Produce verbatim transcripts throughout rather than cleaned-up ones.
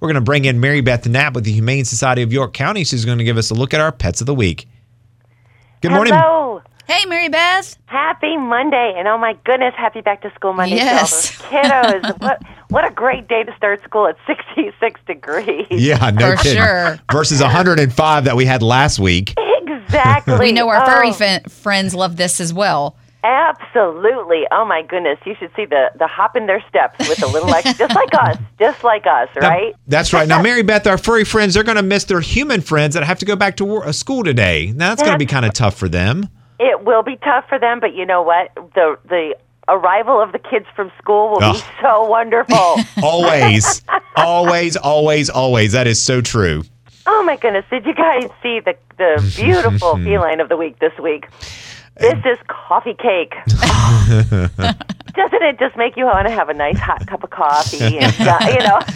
we're going to bring in Mary Beth Knapp with the Humane Society of York County. She's going to give us a look at our pets of the week. Good morning. Hello. Hey, Mary Beth. Happy Monday. And oh my goodness, happy back to school Monday Yes. to all those kiddos. what, what a great day to start school at sixty-six degrees. Yeah, no For kidding. sure. Versus one hundred five that we had last week. Exactly. We know our furry Oh, f- friends love this as well. Absolutely. Oh my goodness. You should see the, the hop in their steps with a little like, just like us. Just like us, Now- right? that's right. Now, Mary Beth, our furry friends, they're going to miss their human friends that have to go back to wor- uh, school today. Now, that's going to be kind of tough for them. It will be tough for them, but you know what? The the arrival of the kids from school will be Oh. so wonderful. Always, always, always, always. That is so true. Oh my goodness! Did you guys see the the beautiful feline of the week this week? This is Coffee Cake. Doesn't it just make you want to have a nice hot cup of coffee? And, uh, you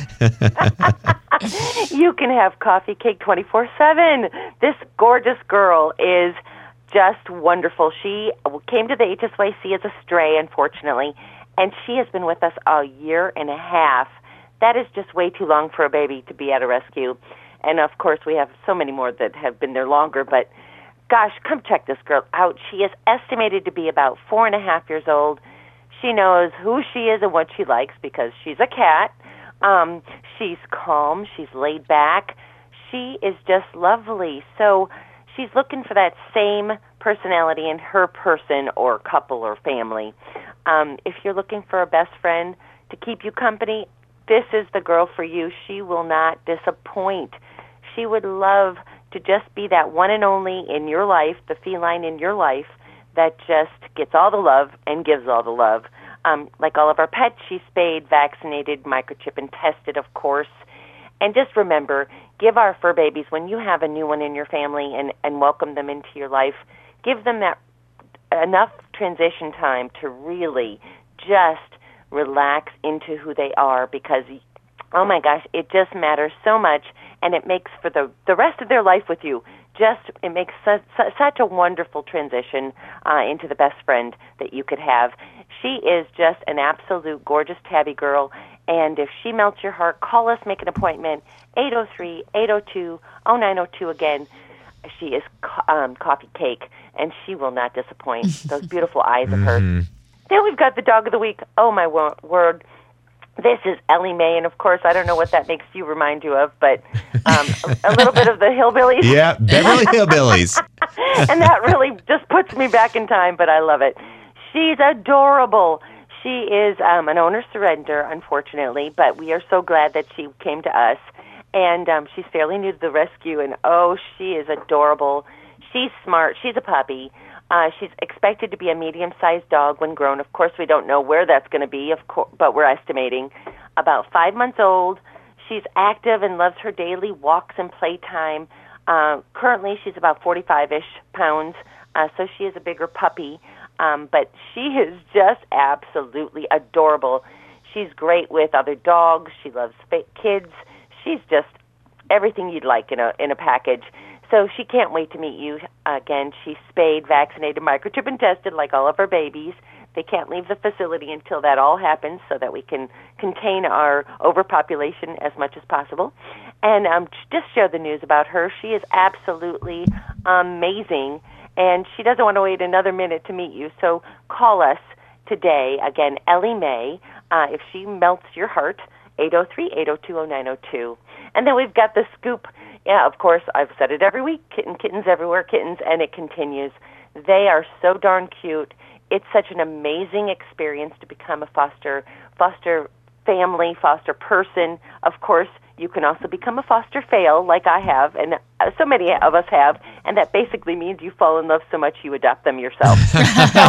know, you can have Coffee Cake twenty-four seven. This gorgeous girl is just wonderful. She came to the H S Y C as a stray, unfortunately, and she has been with us a year and a half. That is just way too long for a baby to be at a rescue. And, of course, we have so many more that have been there longer. But, gosh, come check this girl out. She is estimated to be about four and a half years old. She knows who she is and what she likes because she's a cat. Um, she's calm. She's laid back. She is just lovely. So she's looking for that same personality in her person or couple or family. Um, if you're looking for a best friend to keep you company, this is the girl for you. She will not disappoint. She would love to just be that one and only in your life, the feline in your life, that just gets all the love and gives all the love. Um, like all of our pets, she's spayed, vaccinated, microchip, and tested, of course. And just remember, give our fur babies, when you have a new one in your family and, and welcome them into your life, give them that enough transition time to really just relax into who they are because, oh my gosh, it just matters so much, and it makes for the, the rest of their life with you. Just, it makes su- su- such a wonderful transition uh, into the best friend that you could have. She is just an absolute gorgeous tabby girl, and if she melts your heart, call us, make an appointment, eight oh three, eight oh two, oh nine oh two again. She is co- um, Coffee Cake, and she will not disappoint. Those beautiful eyes of hers. Then we've got the dog of the week. Oh, my wo- word. This is Ellie Mae, and of course, I don't know what that makes you remind you of, but um, a, a little bit of the hillbillies. Yeah, Beverly Hillbillies. And that really just puts me back in time, but I love it. She's adorable. She is um, an owner surrender, unfortunately, but we are so glad that she came to us. And um, she's fairly new to the rescue, and oh, she is adorable. She's smart. She's a puppy. Uh, she's expected to be a medium-sized dog when grown. Of course, we don't know where that's going to be, of course, but we're estimating. About five months old. She's active and loves her daily walks and playtime. Uh, currently, she's about forty-five-ish pounds, uh, so she is a bigger puppy. Um, but she is just absolutely adorable. She's great with other dogs. She loves fa- kids. She's just everything you'd like in a in a package. So she can't wait to meet you. Again, she's spayed, vaccinated, microchip, and tested like all of our babies. They can't leave the facility until that all happens so that we can contain our overpopulation as much as possible. And um, just share the news about her. She is absolutely amazing, and she doesn't want to wait another minute to meet you. So call us today. Again, Ellie Mae, uh, if she melts your heart, eight oh three, eight oh two, oh nine oh two. And then we've got the scoop. Yeah, of course, I've said it every week, kitten, kittens everywhere, kittens, and it continues. They are so darn cute. It's such an amazing experience to become a foster foster family, foster person. Of course, you can also become a foster fail, like I have, and uh, so many of us have, and that basically means you fall in love so much you adopt them yourself. So,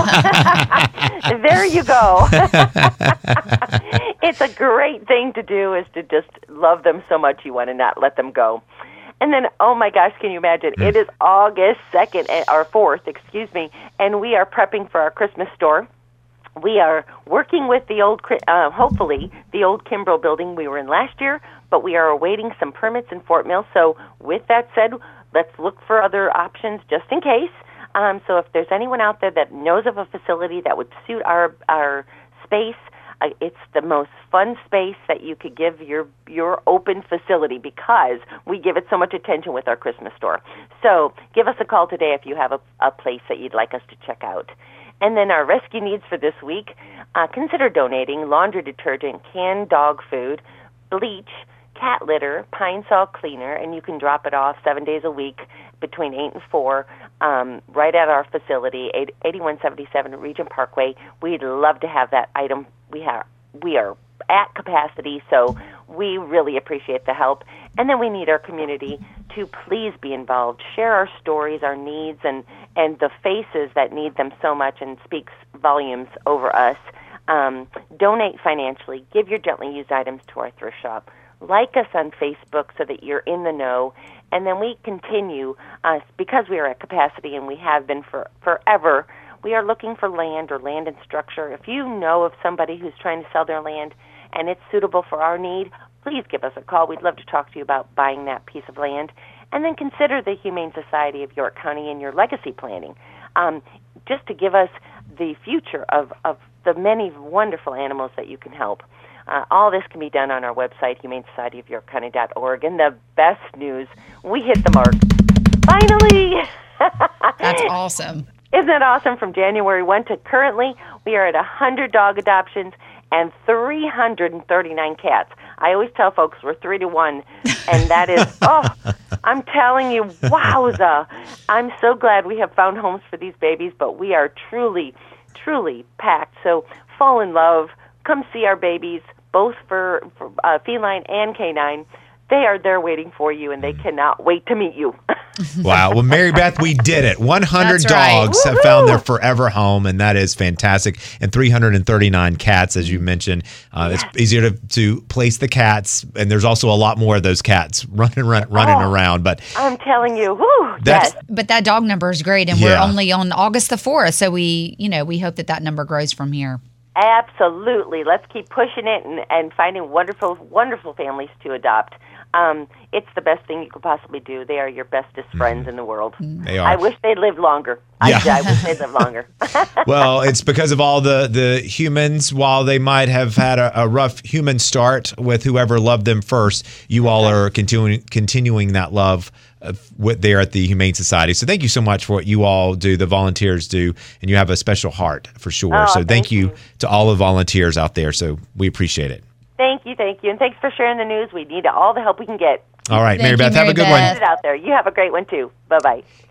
there you go. It's a great thing to do, is to just love them so much you want to not let them go. And then, oh my gosh, can you imagine? Mm. It is August second, or fourth, excuse me, and we are prepping for our Christmas store. We are working with the old, uh, hopefully, the old Kimbrough building we were in last year, but we are awaiting some permits in Fort Mill. So with that said, let's look for other options just in case. Um, so if there's anyone out there that knows of a facility that would suit our, our space, Uh, it's the most fun space that you could give your your open facility because we give it so much attention with our Christmas store. So give us a call today if you have a, a place that you'd like us to check out. And then our rescue needs for this week, uh, consider donating laundry detergent, canned dog food, bleach, cat litter, pine saw cleaner, and you can drop it off seven days a week between eight and four um, right at our facility, eighty-one seventy-seven Regent Parkway. We'd love to have that item. We have, we are at capacity, so we really appreciate the help. And then we need our community to please be involved, share our stories, our needs, and, and the faces that need them so much and speaks volumes over us. Um, donate financially. Give your gently used items to our thrift shop. Like us on Facebook so that you're in the know. And then we continue, uh, because we are at capacity and we have been for forever, we are looking for land or land and structure. If you know of somebody who's trying to sell their land and it's suitable for our need, please give us a call. We'd love to talk to you about buying that piece of land. And then consider the Humane Society of York County in your legacy planning, um, just to give us the future of, of the many wonderful animals that you can help. Uh, all this can be done on our website, humane society of york county dot org. And the best news, we hit the mark. Finally! That's awesome. Isn't that awesome? From January first to currently, we are at one hundred dog adoptions and three hundred thirty-nine cats. I always tell folks we're three to one, and that is, oh, I'm telling you, wowza. I'm so glad we have found homes for these babies, but we are truly, truly packed. So fall in love. Come see our babies, both for, for uh, feline and canine. They are there waiting for you, and they cannot wait to meet you. Wow. Well, Mary Beth, we did it. one hundred That's right. dogs have found their forever home, and that is fantastic. And three hundred thirty-nine cats, as you mentioned. Uh, Yes. It's easier to, to place the cats, and there's also a lot more of those cats running run, running Oh. around. But I'm telling you, whoo, That's- yes. But that dog number is great, and we're Yeah. only on August the fourth, so we, you know, we hope that that number grows from here. Absolutely. Let's keep pushing it and, and finding wonderful, wonderful families to adopt. Um, it's the best thing you could possibly do. They are your bestest friends in the world. They are. I wish they lived longer. Yeah. I, I wish they lived longer. well, it's because of all the, the humans, while they might have had a, a rough human start with whoever loved them first, you all are continuing continuing that love of what there at the Humane Society. So thank you so much for what you all do, the volunteers do, and you have a special heart for sure. Oh, so thank, thank you you. to all the volunteers out there. So we appreciate it. Thank you, thank you. And thanks for sharing the news. We need all the help we can get. All right, Thank Mary you, Beth, have Mary a good Beth. one. Get it out there. You have a great one, too. Bye-bye.